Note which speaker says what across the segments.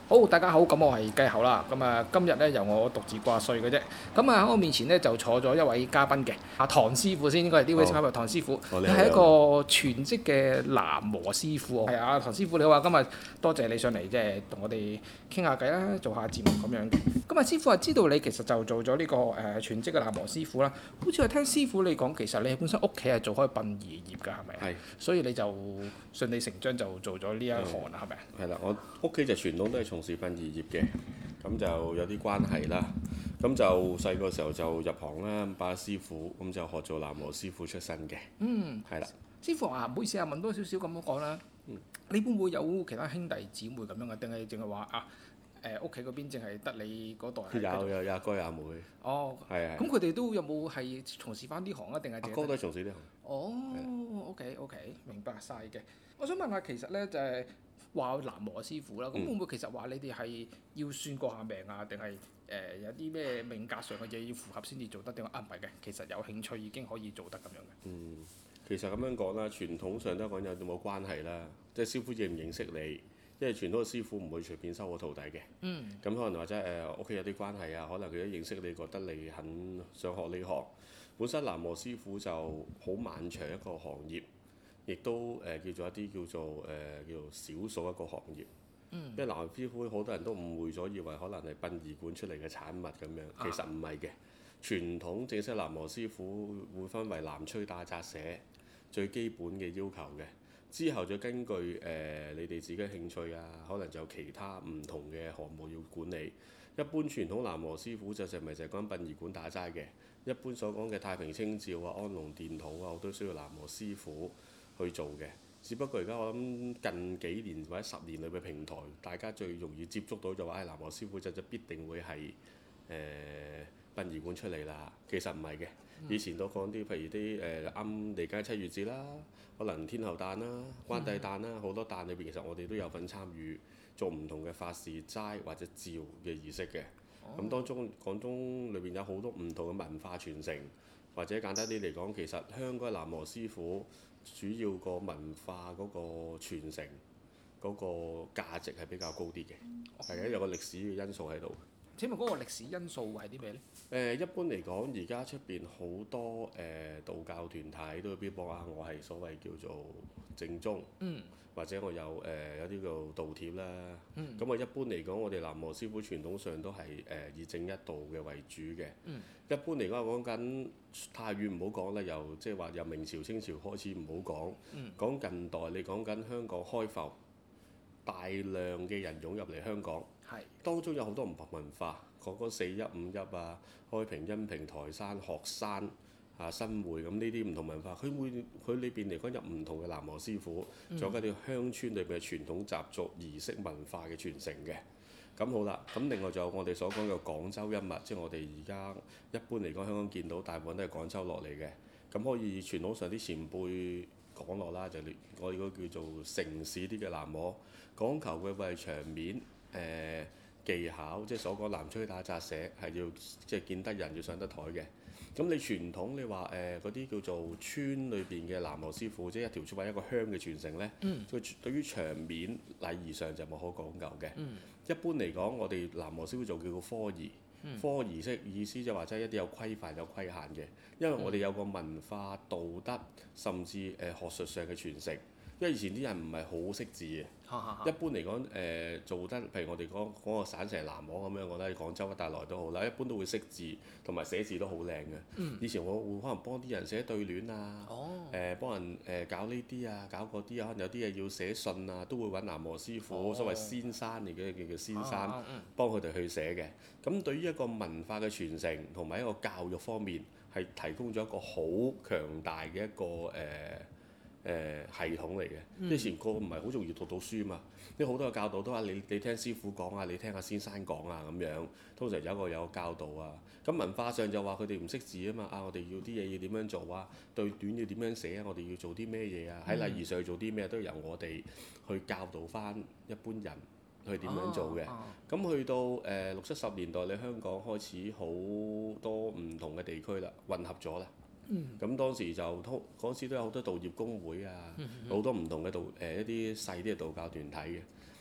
Speaker 1: 好，大家好，咁我係繼後啦。咁啊，今日咧由我獨自掛帥嘅啫。咁啊喺我面前咧就坐咗一位嘉賓嘅，阿唐師傅先，應該係呢位師傅，唐師傅。佢係一個全職嘅喃嘸師傅。係啊，唐師傅你好啊，今日多謝你上嚟，即係同我哋傾下偈啦，做下節目咁樣嘅。咁啊，師傅啊，知道你其實就做咗呢個全職嘅喃嘸師傅啦。好似係聽師傅你講，其實你本身屋企係做開殯儀業㗎，係咪？係。所以你就順理成章就做咗呢一行啦，係咪？
Speaker 2: 係啦，我屋企就傳統都係從事殯儀業嘅，咁就有啲關係啦。咁就細個時候就入行啦，拜師傅，咁就學做喃嘸師傅出身嘅。係啦。
Speaker 1: 師傅啊，唔好意思啊，問多少少咁樣講啦。你會唔會有其他兄弟姊妹咁樣嘅？定係淨係話啊？屋企嗰邊淨係得你嗰代？
Speaker 2: 有阿哥有阿妹。
Speaker 1: 哦。係。咁佢哋都有冇係從事翻呢行啊？定係
Speaker 2: 阿哥都係從事呢行。
Speaker 1: 哦，OK，明白晒嘅。我想問下，其實咧就係話喃嘸師傅啦，咁會唔會其實話你哋係要算過下命啊？定係有啲咩命格上嘅嘢要符合先至做得？定話唔係嘅，其實有興趣已經可以做得咁樣嘅。
Speaker 2: 其實咁樣講啦，傳統上都講有冇關係啦，即係師傅認唔認識你，因為傳統嘅師傅唔會隨便收個徒弟嘅。咁可能或者屋企有啲關係啊，可能佢都認識你，覺得你肯想學呢行。本身喃嘸師傅就好漫長一個行業，亦都叫做一啲叫做少數一個行業。因為喃嘸師傅好多人都誤會咗，以為可能係殯儀館出嚟嘅產物咁樣，其實唔係嘅。傳統正式喃嘸師傅會分為南吹打擲寫最基本嘅要求嘅，之後再根據你哋自己嘅興趣啊，可能就有其他唔同嘅項目要管理。一般傳統喃嘸師傅就咪就係講殯儀館打齋嘅，一般所講嘅太平清醮啊、安龍電土啊，我都需要喃嘸師傅去做嘅。只不過而家我諗近幾年或者10年裏嘅平台，大家最容易接觸到就話，喃嘸師傅就必定會係殯儀館出嚟啦。其實唔係嘅，以前都講啲譬如啲啱嚟緊7月節啦，可能天后誕啦、關帝誕啦，好多誕裏邊其實我哋都有份參與做唔同嘅法事、齋或者醮嘅儀式嘅。咁當中廣東裏邊有好多唔同嘅文化傳承，或者簡單啲嚟講，其實香港嘅喃嘸師傅主要個文化嗰個傳承嗰個價值係比較高啲嘅，係有個歷史嘅因素喺度。
Speaker 1: 請問嗰個歷史因素係啲咩呢？
Speaker 2: 一般嚟講，而家出邊好多道教團體都會標榜啊，我係所謂叫做正宗，或者我有啲叫道帖啦。咁我一般嚟講，我哋喃嘸師傅傳統上都係以正一道嘅為主嘅。一般嚟講，講緊太遠唔好講啦，由即係話由明朝清朝開始唔好講，講近代你講緊香港開埠，大量嘅人湧入嚟香港。當中有好多唔同文化，講講4·1、5·1啊，開平、恩平、台山、鶴山啊、新會咁呢啲唔同文化，佢裏邊嚟講有唔同嘅喃嘸師傅，仲有嗰啲鄉村裏邊嘅傳統習俗、儀式文化嘅傳承嘅。咁好啦，咁另外仲有我哋所講嘅廣州一脈，即係我哋而家一般嚟講香港見到大部分都係廣州落嚟嘅。咁可以傳統上啲前輩講落啦，就我哋嗰個叫做城市啲嘅喃嘸，講求嘅會係場面。技巧，即係所講南吹打擲寫係要即係見得人要上得台嘅。咁你傳統你話嗰啲叫做村裏邊嘅喃嘸師傅，即係一條村或者一個鄉嘅傳承呢，佢對於場面禮儀上就冇可講究嘅。一般嚟講，我哋喃嘸師傅做叫做科儀，科儀式意思就話即係一啲有規範有規限嘅，因為我哋有個文化道德甚至學術上嘅傳承。因為以前啲人唔係好識字嘅，一般嚟講做得，譬如我哋講個省城喃嘸咁樣，我覺得廣州一帶來都好啦，一般都會識字，同埋寫字都好靚嘅。以前我會可能幫啲人寫對聯啊，幫人搞呢啲啊，搞嗰啲啊，可能有啲嘢要寫信啊，都會揾喃嘸師傅，所謂先生嚟嘅叫先生，幫佢哋去寫嘅。咁對於一個文化嘅傳承同埋一個教育方面，係提供咗一個好強大嘅一個系統嚟嘅。以前個唔係好容易讀到書嘛，啲好多嘅教導都話你聽師傅講啊，你聽下先生講啊咁樣，通常有個教導啊。咁文化上就話佢哋唔識字啊嘛，我哋要啲嘢要點樣做啊，對聯要點樣寫啊，我哋要做啲咩嘢啊，喺禮儀上要做啲咩都由我哋去教導翻一般人去點樣做嘅。咁去到60、70年代，你香港開始好多唔同嘅地區啦，混合咗啦。咁當時就嗰時都有好多道業公會啊，好多唔同嘅一啲細啲嘅道教團體嘅。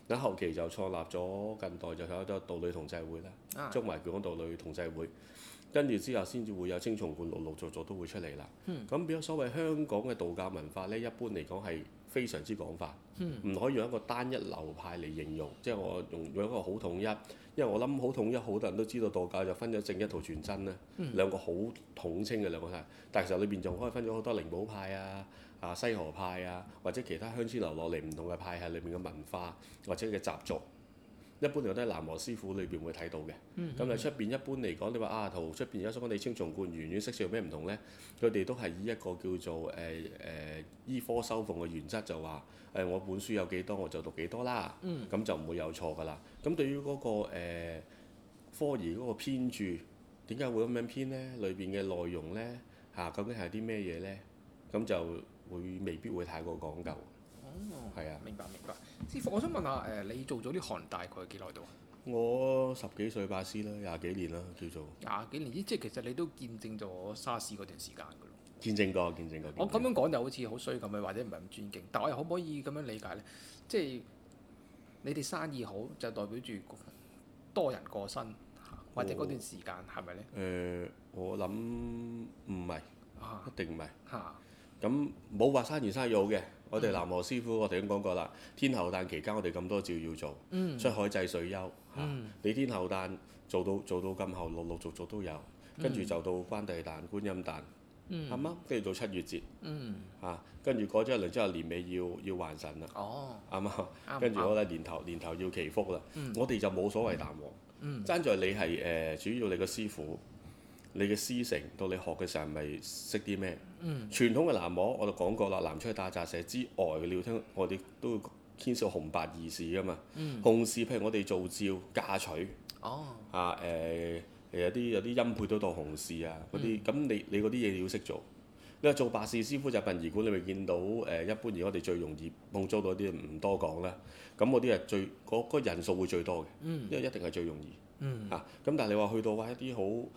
Speaker 2: 咁後期就創立咗近代就有咗道女同濟會啦，中華眷港道女同濟會。跟住之後先至會有青松觀陸陸續續都會出嚟啦。咁變咗所謂香港嘅道教文化呢，一般嚟講係非常之廣泛，唔可以用一個單一流派嚟形容。即係我用一個好統一，因為我諗好統一，好多人都知道道教就分咗正一同全真啦，兩個好統稱嘅兩個派。但係其實裏邊仲可以分咗好多靈寶派啊、西河派啊，或者其他鄉村流落嚟唔同嘅派系裏面嘅文化或者嘅習俗。一般嚟講都係南無師傅裏邊會睇到嘅。咁喺出邊一般嚟講，你話同出邊而家所講你青松觀、圓圓色有咩唔同呢？佢哋都係以一個叫做醫科收奉嘅原則，就話我本書有幾多我就讀幾多啦。咁就唔會有錯㗎啦。咁對於嗰個科儀嗰個編著，點解會咁樣編呢？裏邊嘅內容呢，究竟係啲咩嘢呢？咁就未必會太過講究。係啊，
Speaker 1: 明白。師傅，我想問下你做咗呢行大概幾耐度啊？
Speaker 2: 我10幾歲拜師啦，20幾年啦，叫做。
Speaker 1: 20幾年，即係其實你都見證咗沙士嗰段時間㗎咯。
Speaker 2: 見證過。
Speaker 1: 我咁樣講就好似好衰咁樣，或者唔係咁尊敬，但我又可唔可以咁樣理解呢？即係你哋生意好，就代表住多人過身，或者嗰段時間係咪呢？
Speaker 2: 我諗唔係，一定唔係。
Speaker 1: 嚇！
Speaker 2: 咁冇話生意好嘅。我哋南無師傅，我哋已經講過啦。天后誕期間，我哋咁多照要做，出海祭水休你天后誕做到咁後，陸陸續續都有，跟住就到關帝誕、觀音誕，係嘛？跟住到7月節，跟住過咗一輪之後，年尾要還神啦，啱嘛？跟住我哋年頭要祈福啦。我哋就冇所謂淡旺，爭在你係主要你個師傅。你嘅師承到你學嘅時候，係咪識啲咩？傳統嘅南無我就講過啦，南出去打雜社之外，你要聽我哋都要牽涉紅白二事噶嘛。紅事譬如我哋做醮嫁娶，有啲音配都當紅事啊嗰啲，咁你嗰啲嘢你要識做。你話做白事師傅就殯儀館，你咪見到一般而我哋最容易碰觸到啲唔多講啦。咁嗰啲係嗰人數會最多嘅，因為一定係最容易。咁但係你話去到一啲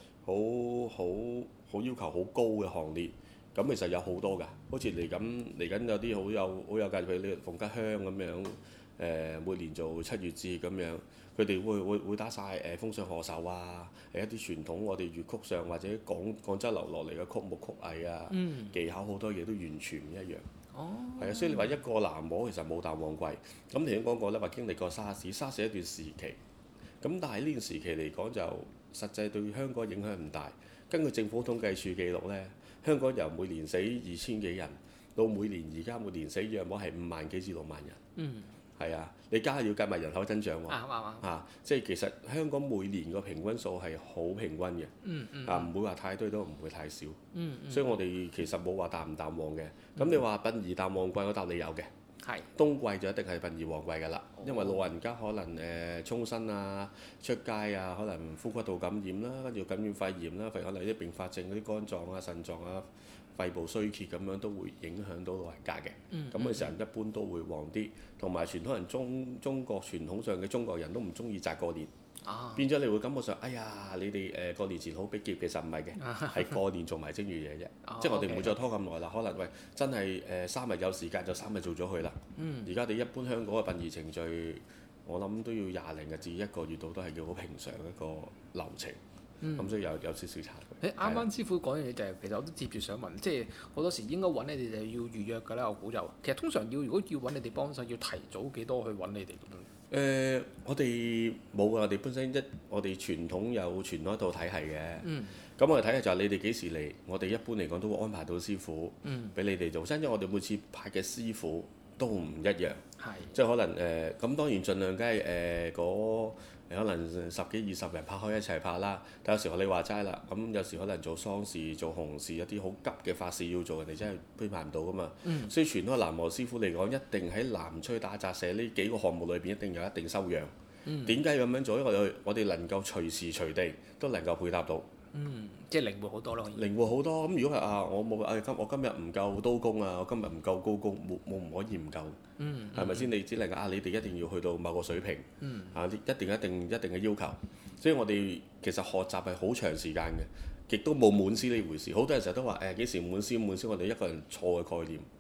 Speaker 2: 好要求好高嘅行列，咁其實有好多㗎，好似嚟緊有啲好有價值，譬如你馮吉香咁樣，每年做7月節咁樣，佢哋會打晒風上賀壽啊，一啲傳統我哋粵曲上或者廣州流落嚟嘅曲目曲藝啊，技巧好多嘢都完全唔一樣。係啊，所以你話一個南無其實冇淡旺季，咁頭先講過咧話經歷過沙士一段時期。咁但係呢段時期嚟講就實際對香港影響唔大。根據政府統計處記錄呢，香港由每年死2000幾人，到每年死約莫係5萬幾至6萬人。係啊，你加要計埋人口增長喎。即係其實香港每年個平均數係好平均嘅。唔會話太多都唔會太少。所以我哋其實冇話淡唔淡旺嘅。咁你話殯儀淡旺季，我答你有嘅。冬季就一定係殯儀旺季㗎啦，因為老人家可能沖身啊、出街啊，可能呼吸道感染啦，跟住感染肺炎啦，譬如可能啲併發症嗰啲肝臟啊、腎臟啊、肺部衰竭咁樣都會影響到老人家嘅。咁嘅時候一般都會旺啲，同埋傳統人中國傳統上嘅中國人都唔中意擇過年。變咗你會感覺上，哎呀，你哋過年前好逼傑，其實唔係嘅，係過年做埋正月嘢啫。即係我哋唔會再拖咁耐啦。可能真係3日有時間就3日做咗佢啦。而家你一般香港嘅殯儀程序，我諗都要20零日至1個月度都係叫好平常一個流程。咁所以有少少差距。
Speaker 1: 啱啱師傅講嘅嘢就係，其實我都接住想問，即係好多時應該揾你哋就要預約㗎啦。我估就其實通常如果要揾你哋幫手，要提早幾多去揾你哋咁樣？
Speaker 2: 我哋冇啊！我哋本身我哋傳統有傳統一套體系嘅。咁我哋睇下就係你哋幾時嚟，我哋一般嚟講都會安排到師傅俾你哋做。因為我哋每次派嘅師傅都唔一樣。即係可能咁當然盡量梗係可能10幾20人拍開一齊拍啦。但有時候你話齋啦，咁有時可能做喪事、做紅事，一啲好急嘅法事要做，人哋真係編排唔到噶嘛。所以傳統南無師傅嚟講，一定喺南吹打雜社呢幾個項目裏邊一定有一定修養。點解咁樣做？因為我哋能夠隨時隨地都能夠配搭到。
Speaker 1: 即係靈活好多咯。
Speaker 2: 靈活好多。咁如果係我今日唔夠刀工啊，我今日唔夠高工，冇唔可以唔夠。係咪先？你只能夠你哋一定要去到某個水平。一定嘅要求。所以我哋其實學習係好長時間嘅，亦都冇滿師呢回事。好多人成日都話幾時滿師，我哋一個人錯嘅概念。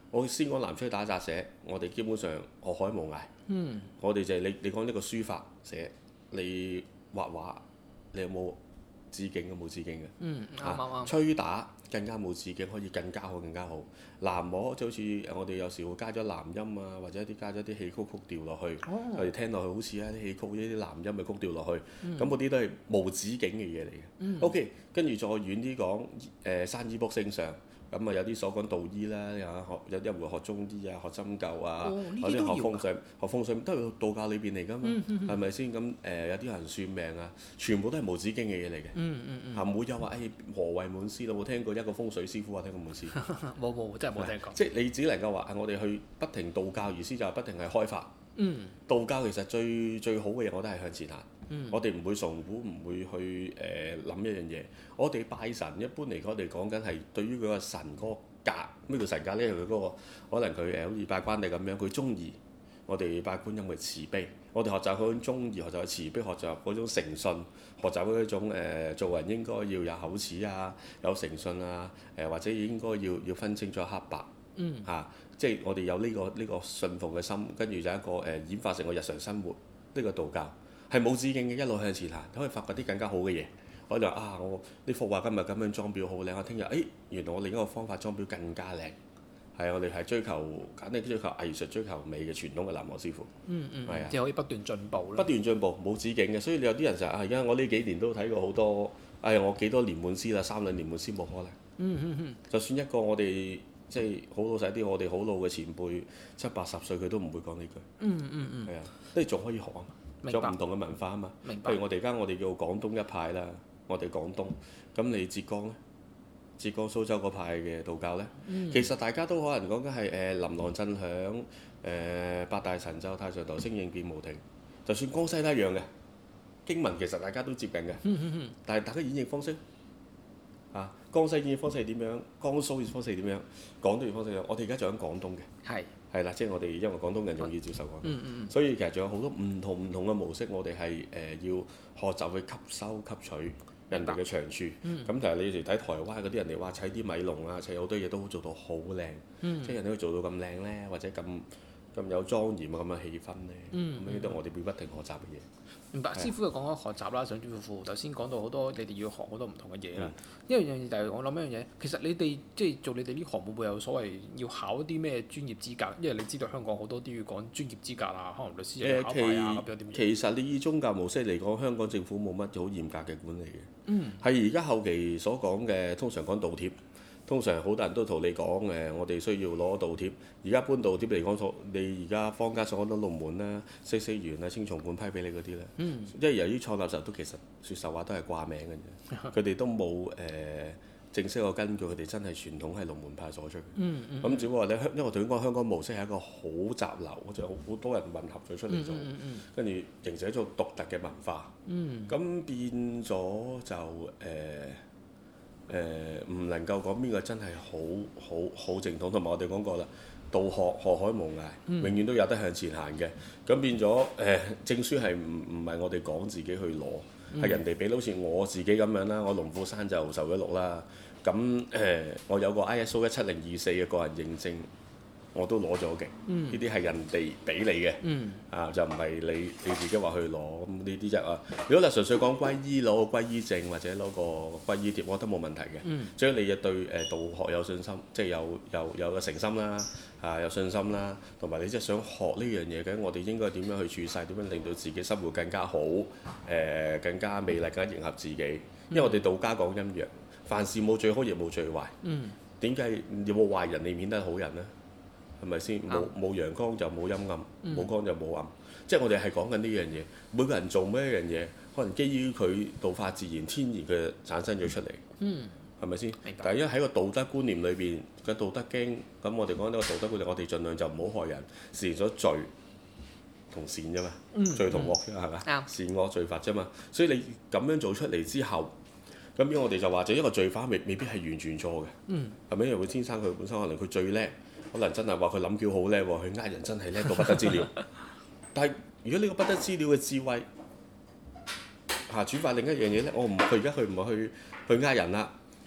Speaker 2: 我先講南吹打雜寫，我哋基本上學海無涯。我哋就係你講呢個書法寫，你畫畫，你有冇致敬嘅？冇致敬嘅。
Speaker 1: 啱。
Speaker 2: 吹打更加冇致敬，可以更加好更加好。南模就好似我哋有時會加咗南音啊，或者加咗啲戲曲曲調落去，我哋聽落去好似啲戲曲呢啲南音嘅曲調落去，咁嗰啲都係無止境嘅嘢嚟嘅。OK， 跟住再遠啲講，山醫卜星相。咁啊有啲所講道醫啦，有啲人會學中醫啊，學針灸啊，有啲學風水都係道教裏邊嚟㗎嘛，係咪先？咁有啲人算命啊，全部都係無止境嘅嘢嚟嘅。唔會有話何謂滿師？你有冇聽過一個風水師傅話聽過滿師？
Speaker 1: 冇，真係冇聽過。
Speaker 2: 即係你只能夠話我哋去不停道教，意思就係不停係開發。道教其實最好嘅嘢，我都係向前行。我哋唔會崇古，唔會去諗一樣嘢。我哋拜神一般嚟講，我哋講緊係對於佢個神嗰個格，咩叫神格呢？佢嗰個可能佢好似拜關帝咁樣，佢忠義。我哋拜觀音嘅慈悲，我哋學習嗰種忠義，學習慈悲，學習嗰種誠信，學習嗰種做人應該要有口齒啊，有誠信啊，或者應該要分清楚黑白。即係我哋有呢個信奉嘅心，跟住就一個演化成個日常生活。呢個道教係冇止境嘅，一路向前行，可以發掘啲更加好嘅嘢。我就話我呢幅畫今日咁樣裝裱好靚，我聽日原來我另一個方法裝裱更加靚。係我哋係追求藝術、追求美嘅傳統嘅南無師傅。
Speaker 1: 即係可以不斷進步啦。
Speaker 2: 不斷進步，冇止境嘅，所以你有啲人就而家我呢幾年都睇過好多，我幾多年滿師啦，3兩年滿師冇可能。就算一個我哋即係好老實啲，我哋好老嘅前輩70-80歲，佢都唔會講呢句。係啊，即係仲可以學啊，仲有唔同嘅文化啊嘛。譬如我哋叫廣東一派啦，我哋廣東，咁你浙江咧？浙江蘇州嗰派嘅道教呢，其實大家都可能講緊係琳琅震響，八大神咒、太上頭星應變無停，就算江西都一樣嘅經文，其實大家都接近嘅。但係大家演繹方式江西演繹方式係點樣？江蘇演繹方式係點樣？廣東演繹方式係點樣？我哋而家仲喺廣東嘅，係啦，即係我哋因為廣東人容易接受廣東，所以其實仲有好多唔同嘅模式，我哋係要學習去吸收吸取。人哋嘅長處，咁但係你哋睇台灣嗰啲人哋話砌啲米龍啊，砌好多嘢都做到好靚，即係人哋可以做到咁靚咧，或者咁有莊嚴啊，咁嘅氣氛咧，咁呢啲都係我哋會不停學習嘅嘢。
Speaker 1: 明白，師傅又講咗學習啦，上主夫頭先講到好多，你哋要學好多唔同嘅嘢啦。一樣嘢就係我諗一樣嘢，其實你哋即係做你哋呢行會唔會有所謂要考啲咩專業資格？因為你知道香港好多都要講專業資格啊，可能律師又要考牌啊咁樣點樣。
Speaker 2: 其實你以宗教模式嚟講，香港政府冇乜好嚴格嘅管理嘅。係而家後期所講嘅，通常講道帖。通常好多人都同你講我哋需要攞道帖。而家搬道帖嚟講，你而家坊間所講到龍門啦、嗇色園啊、青松觀批俾你嗰啲咧，因為由於創立時候都其實説實話都係掛名嘅啫，佢哋都冇正式個根據，佢哋真係傳統係龍門派所出嘅。咁只不過因為我頭先講香港模式係一個好雜流，就好多人混合咗出嚟做，跟住形成一種獨特嘅文化。咁變咗就唔能夠講邊個真係好正統，同埋我哋講過啦，道學海無涯，永遠都有得向前行嘅。咁變咗證書係唔係我哋講自己去攞，係人哋俾，好似我自己咁樣啦，我龍虎山就受咗錄啦。咁我有個 ISO 17024嘅個人認證，我都攞咗嘅。呢啲係人哋俾你嘅，就唔係你自己話去攞。咁呢啲啫。如果你純粹講皈依，攞個皈依證或者攞個皈依貼，我覺得冇問題嘅。只要你對道學有信心，即係有個誠心啦，有信心啦，同埋你即係想學呢樣嘢嘅，我哋應該點樣去處世？點樣令到自己生活更加好？更加美麗，更加迎合自己。因為我哋道家講陰陽，凡事冇最好，亦冇最壞。點解有冇壞人，你免得好人呢？係咪先？冇陽光就冇陰暗，冇光就冇暗。即係我哋係講緊呢樣嘢。每個人做每一樣嘢，可能基於佢道法自然、天然嘅產生咗出嚟。係咪先？但係因為喺個道德觀念裏邊嘅《道德經》，咁我哋講呢個道德觀念，我哋盡量就唔好害人，實現咗罪同善啫嘛，罪同惡啫係嘛？善惡罪罰啫嘛。所以你咁樣做出嚟之後，咁樣我哋就話，就一個罪犯未必係完全錯嘅。係咪？因為佢天生佢本身可能佢最叻。可能真係話佢諗橋好叻喎，佢呃人真係叻到不得之了。但係如果呢個不得之了嘅智慧轉化另一樣嘢咧，佢而家佢唔係去呃人啦，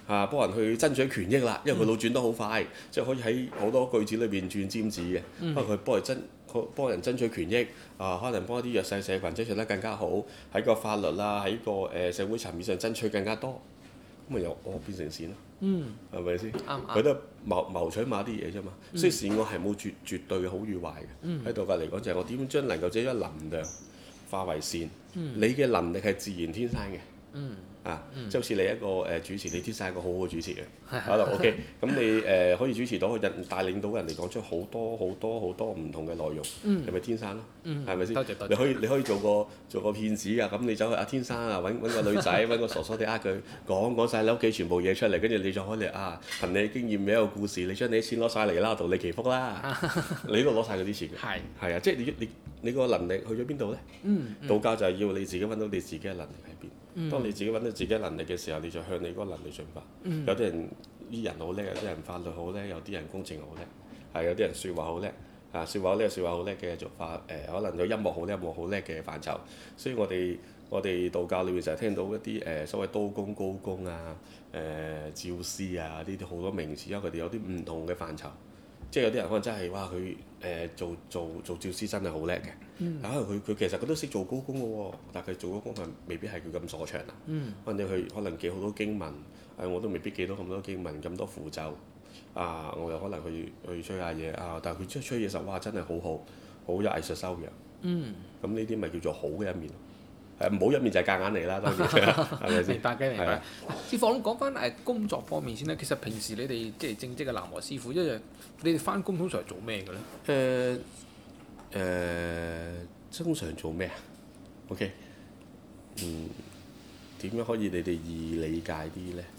Speaker 2: 幫人去爭取權益啦，因為佢腦轉得好快，即係可以喺好多句子裏邊轉尖子嘅。不過佢幫人爭取權益可能幫一啲弱勢社群爭取得更加好，喺個法律啦，喺個社會層面上爭取更加多，咁咪由惡變成善咯。係咪先？佢都謀取某啲嘢啫嘛。所以善惡係冇絕對嘅好與壞嘅。喺道教嚟講就係我點樣將能夠將一能量化為善。你嘅能力係自然天生嘅。即係好似你一個主持，你天生係一個好好嘅主持嘅，可能 OK。咁你可以主持到人，帶領到人哋講出好多唔同嘅內容，係咪天生咯？係咪先？你可以做個騙子㗎，咁你走去天生啊，揾個女仔，揾個傻傻地佢講晒你屋企全部嘢出嚟，跟住你再開嚟憑你經驗嘅一個故事，你將你啲錢攞晒嚟啦，道你祈福啦，你都攞晒嗰啲錢嘅。係啊，即係你個能力去咗邊度咧？道教就係要你自己揾到你自己嘅能力喺邊。當你自己揾到自己嘅能力嘅時候，你就向你嗰個能力進發。有啲人醫人好叻，有啲人法律好叻，有啲人工程好叻，有啲人説話好叻。説話好叻嘅做法，可能有音樂好叻嘅範疇。所以我哋道教裏面成日聽到一啲所謂刀工、高工照師呢啲好多名詞，因為佢哋有啲唔同嘅範疇。即係有啲人可能真係佢做照師真係好叻嘅，但可能佢其實佢都識做高工嘅喎，但係佢做高工未必係佢咁所長啊。可能你可能記好多經文，我都未必記到咁多經文咁多符咒我又可能去吹下嘢但係佢吹嘢實哇真係好有藝術修養。咁呢啲咪叫做好嘅一面。唔好一面就係夾硬嚟啦，當然係咪先？
Speaker 1: 明白嘅，明白。師傅，我講翻工作方面先啦。其實平時你哋即係正職嘅南無師傅，一日你哋翻工通常係做咩嘅咧？
Speaker 2: 通常做咩啊 ？OK，點樣可以你哋易理解啲咧？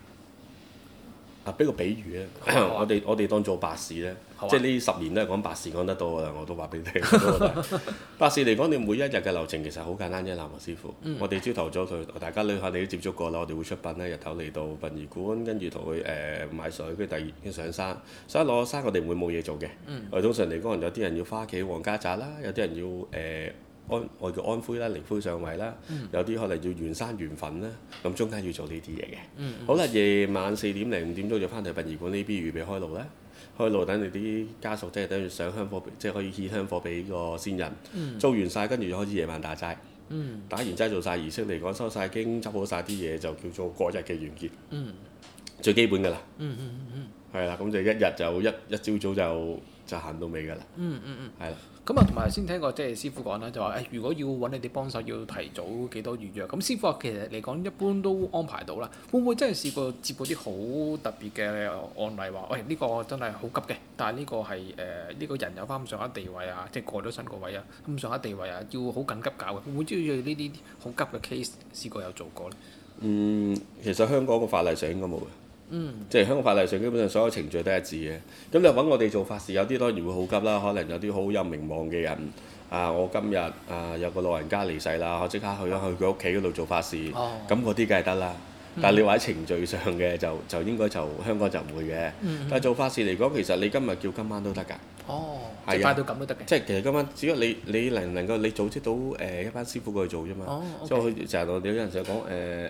Speaker 2: 俾個比喻咧，我哋當做白事咧，即係呢10年都係講白事講得多㗎啦，我都話俾你聽。白事嚟講，你每一日嘅流程其實好簡單啫，南無師傅。我哋朝頭早大家你都接觸過啦，我哋會出殯咧，日頭嚟到殯儀館，跟住同佢買水，跟住第二天上山。所以落山我哋唔會冇嘢做嘅。我哋通常嚟講，有啲人要返屋企旺家宅啦，有啲人要我叫安灰啦，靈灰上位啦，有啲可能要圓山圓墳啦，咁中間要做呢啲嘢嘅。好啦，夜晚4點零5點鐘就翻到殯儀館呢邊預備開爐啦，開爐等你啲家屬即係等住上香火，即係可以獻香火俾個先人。做完晒，跟住就開始夜晚打齋。打完齋做晒儀式嚟講，收晒經，執好晒啲嘢，就叫做嗰日嘅完結。最基本㗎啦。係啦，咁就一日就一朝早就行到尾㗎啦。係啦。
Speaker 1: 咁同埋先聽過即係師傅講啦，就話如果要揾你哋幫手，要提早幾多預約。咁師傅話其實嚟講一般都安排到啦。會唔會真係試過接過啲好特別嘅案例話，呢個真係好急嘅，但係呢個係呢個人有翻咁上下地位即係過咗身個位咁上下地位要好緊急搞嘅。會唔會知道呢啲好急嘅 case 試過有做過咧？
Speaker 2: 其實香港個法例上應該冇嘅。即係香港法例上基本上所有程序都一致嘅。咁你揾我哋做法事，有啲當然會好急啦，可能有啲好有名望嘅人我今日有個老人家離世啦，我即刻去佢屋企嗰度做法事，咁嗰啲梗係得啦。但係你話喺程序上嘅就應該香港就唔會嘅。但係做法事嚟講，其實你今日叫今晚都得㗎。
Speaker 1: 即係快到咁都得嘅。
Speaker 2: 即係其實今晚只要你能夠你組織到一班師傅過去做啫嘛。即係佢成日我哋有陣時講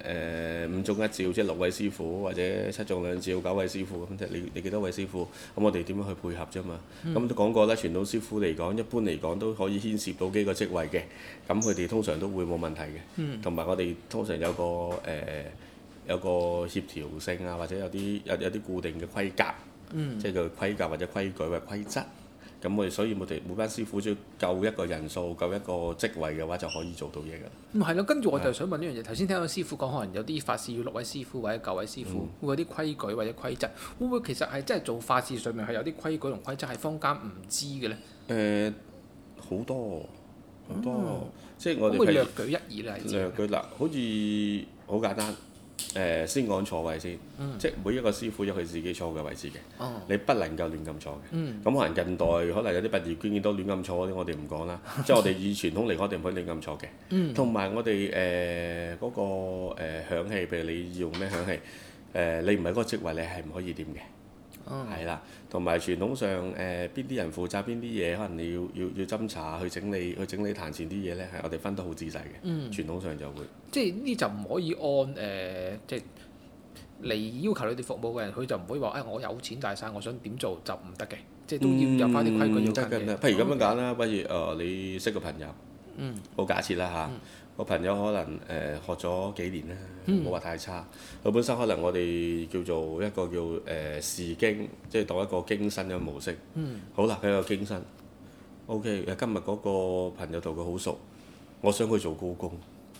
Speaker 2: 5中1召，即係6位師傅，或者7中2召9位師傅咁，即係你幾多位師傅，咁我哋點樣去配合啫嘛？咁都講過啦，傳統師傅嚟講，一般嚟講都可以牽涉到幾個職位嘅，咁佢哋通常都會冇問題嘅。同埋我哋通常有個協調性或者有啲固定嘅規格，即係叫規格或者規矩或者規則。咁所以我哋每班師傅只要夠一個人數、夠一個職位嘅話，就可以做到嘢㗎。
Speaker 1: 係咯，跟住我就想問呢樣嘢。頭先聽到師傅講，可能有啲法事要6位師傅或者9位師傅，會有啲規矩或者規則。會唔會其實係真係做法事上面係有啲規矩同規則係坊間唔知嘅咧？
Speaker 2: 好多，即係我哋
Speaker 1: 會略舉一二例子。
Speaker 2: 略舉嗱，好似好簡單。先講坐位先，即係每一個師傅有佢自己坐嘅位置嘅，你不能夠亂咁坐嘅。咁可能近代可能有啲殯儀館見到亂咁坐嗰啲，我哋唔講啦。即係我哋以傳統嚟講，一定唔可以亂咁坐嘅。同埋我哋嗰個響器，譬如你用咩響器，你唔係嗰個職位，你係唔可以掂嘅。係啦，同埋傳統上邊啲人負責邊啲嘢，可能你要斟茶去整理壇前啲嘢咧，係我哋分得好仔細嘅。傳統上就會。
Speaker 1: 即係呢就唔可以按即係嚟要求你哋服務嘅人，佢就唔會話我有錢大晒，我想點做就唔得嘅，即係都要有翻啲規矩要跟嘅。
Speaker 2: 譬如咁樣揀啦，不如你識個朋友，好假設啦嚇，個朋友可能學咗幾年啦，冇話太差。佢本身可能我哋叫做一個叫時經，即係當一個經薪嘅模式。好啦，佢有個經薪。O.K. 今日嗰個朋友同佢好熟，我想佢做高工。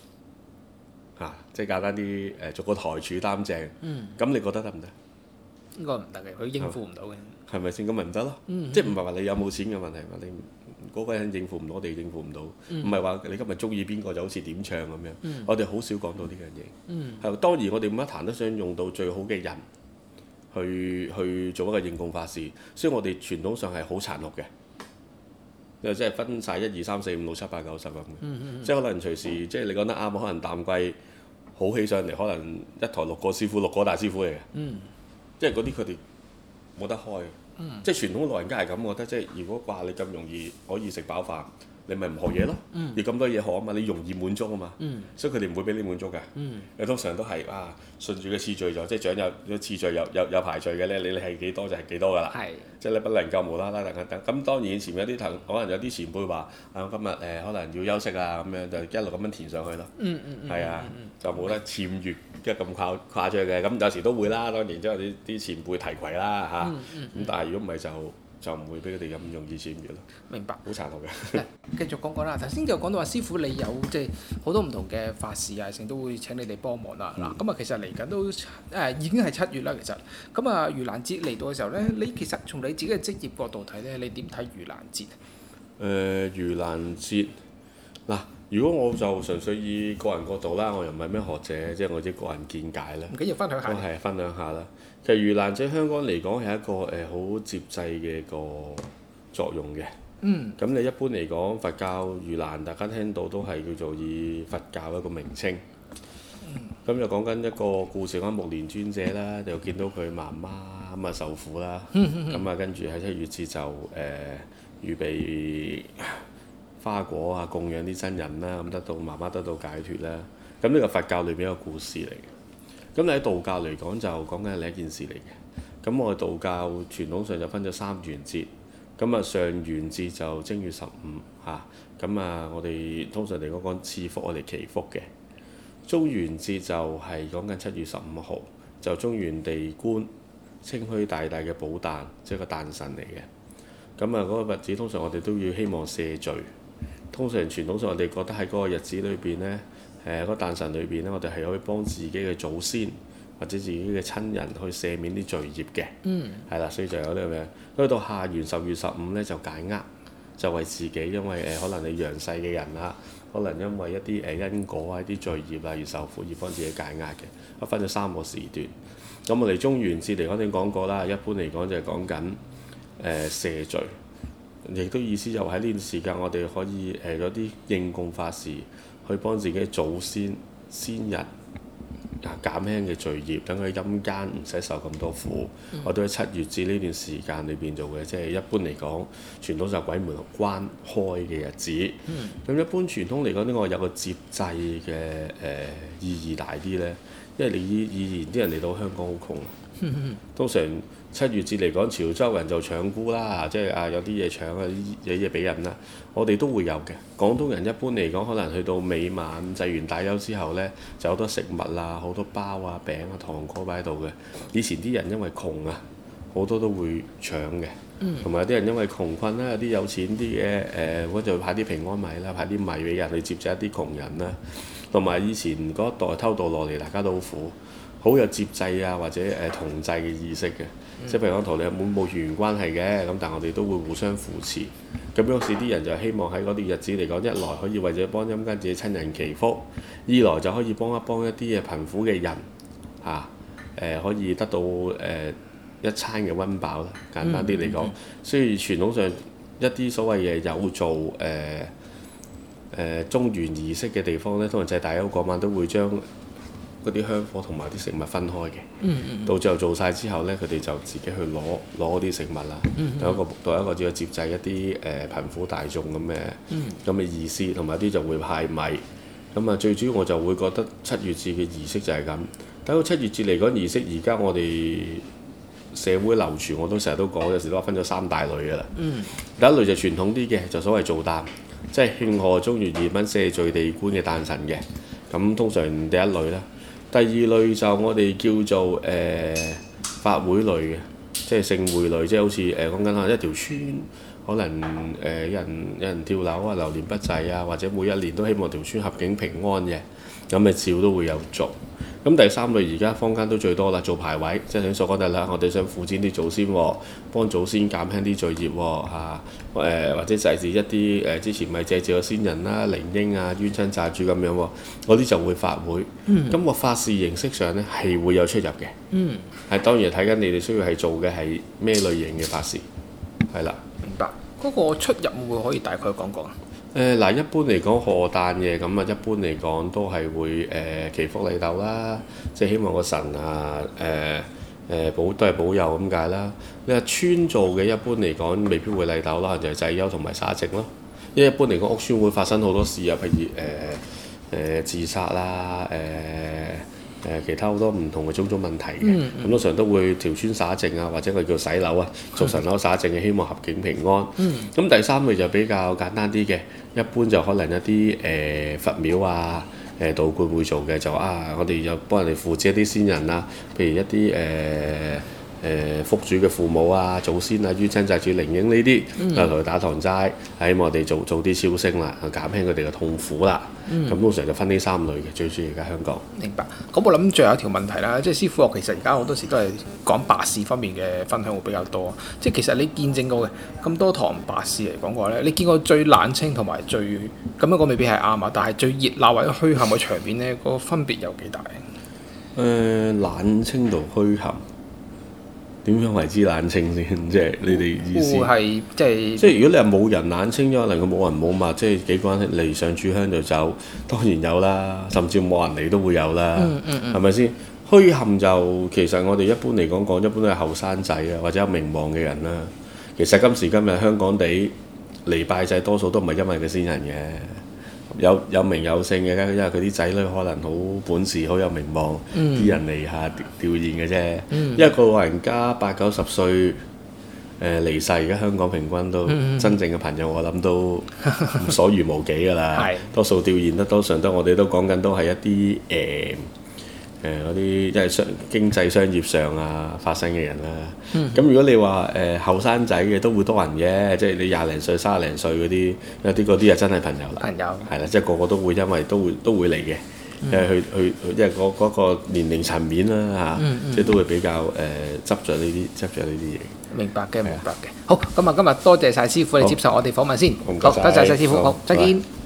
Speaker 2: 即係簡單啲做個台柱擔正。咁你覺得得唔得？
Speaker 1: 應該唔得嘅，佢應付唔到嘅。係
Speaker 2: 咪先？咁咪唔得咯。即係唔係話你有冇錢嘅問題嘛？你嗰個人應付唔到，我哋應付唔到。唔係話你今日中意邊個就好似點唱咁樣。我哋好少講到呢樣嘢。係當然我哋乜談都想用到最好嘅人去做一個應供法事，所以我哋傳統上係好殘酷嘅。即係分晒1、2、3、4、5、6、7、8、9、10咁嘅。即係可能隨時，即係你講得啱，可能淡季好起上嚟，可能一台6個師傅，6個大師傅嚟嘅。即係嗰啲佢哋冇得開。即係傳統老人家係咁，我覺得即係如果話你咁容易可以食飽飯，你咪唔學嘢咯。要咁多嘢學啊嘛，你容易滿足啊嘛。所以佢哋唔會俾你滿足㗎。你通常都係順住個次序就即係長有次序有排序嘅咧，你係幾多就係幾多㗎啦。即係你不能夠無啦啦等。咁當然前面有啲可能有啲前輩話我今日可能要休息啊咁樣，就一路咁樣填上去咯。係啊，就冇得僭越嘅咁誇張嘅。咁有時都會啦，當然之後啲前輩提攜啦嚇。咁但係如果唔係就唔會俾佢哋咁容易僭越咯。明白。好殘酷嘅。
Speaker 1: 繼續講啦，頭先就講到話師傅你有即係好多唔同嘅法事啊，成都會請你哋幫忙啦。嗱，咁其實嚟緊都已經係7月啦，其實。咁盂蘭節嚟到嘅時候咧，你其實從你自己嘅職業角度睇咧，你點睇盂蘭節？
Speaker 2: 盂蘭節嗱，如果我就純粹以個人角度啦，我又唔係咩學者，即係我啲個人見解啦。
Speaker 1: 唔緊要，分享下。
Speaker 2: 都係分享下啦。其實盂蘭節香港嚟講係一個好接濟嘅個作用嘅。咁你一般嚟講，佛教盂蘭大家聽到都係叫做以佛教一個名稱。咁就講緊一個故事，講目連尊者啦，就見到佢媽媽咁受苦啦。咁跟住喺7月節就預備花果啊，供養啲真人啦，咁媽媽得到解脫啦。咁呢個佛教裏邊一個故事嚟嘅。咁你喺道教嚟講就講緊係另一件事嚟嘅。咁我哋道教傳統上就分咗3元節。咁上元節就正月15嚇。我哋通常嚟講賜福，我哋祈福嘅。中元節就係講緊7月15號，就中元地官清虛大帝嘅寶誕，即係個誕辰嚟嘅。嗰個日子通常我哋都要希望赦罪。通常傳統上我哋覺得喺嗰個日子裏邊呢，嗰個誕辰裏邊呢，我哋係可以幫自己嘅祖先或者自己嘅親人去赦免啲罪孽嘅。係啦，所以就有呢個名。去到下元10月15呢，就解厄，就為自己，因為可能你陽世嘅人啦，可能因為一啲因果啊、一啲罪孽啊而受苦，而幫自己解厄嘅。我分咗3個時段。咁我哋中元節嚟講，已經講過啦。一般嚟講就係講緊赦罪，亦都意思就喺呢段時間，我哋可以有啲應供法事，去幫自己祖先先人減輕嘅罪孽，等佢陰間唔使受咁多苦。我都喺7月至呢段時間裏邊做嘅，即係一般嚟講，傳統就鬼門關開嘅日子。咁一般傳統嚟講，呢個有個接濟嘅意義大啲呢，因為你以前啲人嚟到香港好窮啊，通常7月節嚟講，潮州人就搶菇啦，即係有啲嘢搶啊，有啲嘢俾人啦。我哋都會有嘅。廣東人一般嚟講，可能去到尾晚祭完大休之後呢，就好多食物啊，好多包啊、餅啊、糖果擺喺度嘅。以前啲人因為窮啊，好多都會搶嘅。同埋有啲人因為窮困啦，有啲有錢啲嘅咁就派啲平安米啦，派啲米俾人去接濟一啲窮人啦。同埋以前嗰一代偷渡落嚟，大家都好苦，好有接濟啊或者同濟嘅意識嘅。即係譬如講同你冇血緣關係嘅，咁但係我哋都會互相扶持。咁於是啲人就希望喺嗰啲日子嚟講，一來可以為咗幫陰間自己親人祈福，二來就可以幫一啲貧苦嘅人可以得到一餐嘅溫飽啦。簡單啲嚟講，所以傳統上一啲所謂嘅有做中元儀式嘅地方呢，通常祭大休嗰晚都會將嗰啲香火同埋啲食物分開嘅。到最後做晒之後呢，佢哋就自己去攞啲食物啦。到一個只係接濟一啲貧苦大眾咁嘅意思，同埋啲就會派米。咁最主要我就會覺得7月節嘅儀式就係咁。 睇到七月節嚟講儀式，而家我哋社會流傳，我都成日都講，有時都話分咗三大類㗎啦。第一類就傳統啲嘅，就所謂做誕，即係慶賀中元移民赦罪地官嘅誕辰嘅。咁通常第一類啦。第二類就我哋叫做法會類嘅，即係聖會類，即係好似講緊可能一條村，可能有人跳樓啊、流年不濟啊，或者每一年都希望條村合境平安嘅，咁嘅照都會有做。咁第三類而家坊間都最多啦，做牌位，即係你所講嘅啦，我哋想扶薦啲祖先喎，幫祖先減輕啲罪孽喎嚇，或者祭祀一啲之前咪祭祀咗先人啦、靈嬰啊、冤親債主咁樣喎，嗰啲就會法會。咁個法事形式上咧係會有出入嘅。係當然睇緊你哋需要係做嘅係咩類型嘅法事，係啦。
Speaker 1: 明白。嗰個出入會唔會可以大概講講啊？
Speaker 2: 嗱，一般嚟講賀誕嘅咁啊，一般嚟講都係會祈福禮鬥啦，即係希望個神啊都係保佑咁解啦。你話村做嘅一般嚟講未必會禮鬥啦，就係祭幽同埋灑淨咯。因為一般嚟講屋村會發生好多事啊，譬如自殺啦，其他好多唔同嘅種種問題嘅，咁通常都會條村灑淨啊，或者佢叫洗樓啊，做神樓灑淨嘅，希望合境平安。咁第三類就比較簡單啲嘅，一般就可能一啲佛廟啊、道觀會做嘅，就我哋又幫人哋扶持一啲先人啊，譬如一啲福主嘅父母啊、祖先啊、冤親債主、靈嬰呢啲，同佢打堂齋，希望我哋做啲超升啦，減輕佢哋嘅痛苦啦。咁通常就分呢三類嘅，最主要而家香港。
Speaker 1: 明白。咁我諗最後一條問題啦，即係師傅，我其實而家好多時都係講白事方面嘅分享會比較多。即係其實你見證過嘅咁多堂白事嚟講嘅話咧，你見過最冷清同埋最咁樣講未必係啱啊，但係最熱鬧或者墟冚嘅場面咧，個分別有幾大？
Speaker 2: 冷清到墟冚。點樣為之冷清先？即係你哋意思
Speaker 1: 係即
Speaker 2: 係如果你係冇人冷清咗，能夠冇人冇物，即係幾個人嚟上柱香就走，當然有啦，甚至冇人嚟都會有啦，係咪先？墟冚就其實我哋一般嚟講，一般都係後生仔啊，或者有名望嘅人啦。其實今時今日香港地嚟拜祭，多數都唔係因為佢先人嘅。有名有姓嘅，因為佢啲仔女可能好本事，好有名望，啲人嚟下吊唁嘅啫。因為個老人家80-90歲離世，而家香港平均都真正嘅朋友，我諗都所餘無幾㗎啦。多數吊唁得多常得，我哋都講緊都係一啲嗰啲即係經濟商業上發生嘅人啦。咁如果你話後生仔嘅都會多人嘅，即係你20零歲、30零歲嗰啲，有啲嗰啲真係朋友啦。朋友係啦，即係個個都會因為都會嚟嘅，因為去即係嗰個年齡層面啦即係都會比較執着呢啲嘢。
Speaker 1: 明白嘅。好，咁啊今日多謝晒師傅你接受我哋訪問先。好，多謝晒師傅，好，再見。